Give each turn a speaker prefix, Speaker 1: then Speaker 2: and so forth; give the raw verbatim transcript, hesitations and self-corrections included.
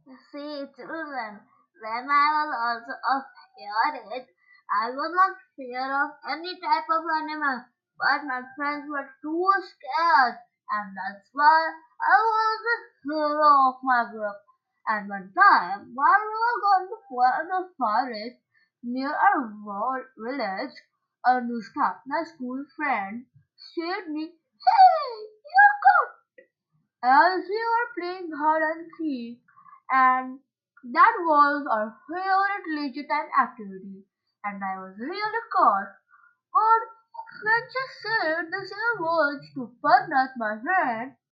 Speaker 1: See, children, when I was also of your age, I was not fear of any type of animal, but my friends were too scared, and that's why I was the hero of my group. And one time, while we were going to for the forest near our vo- village, Anushka, my school friend, said me, "Hey, you as we were playing hide and seek, and that was our favorite leisure time activity, and I was really caught. But when she said the same words to Parnat, my friend,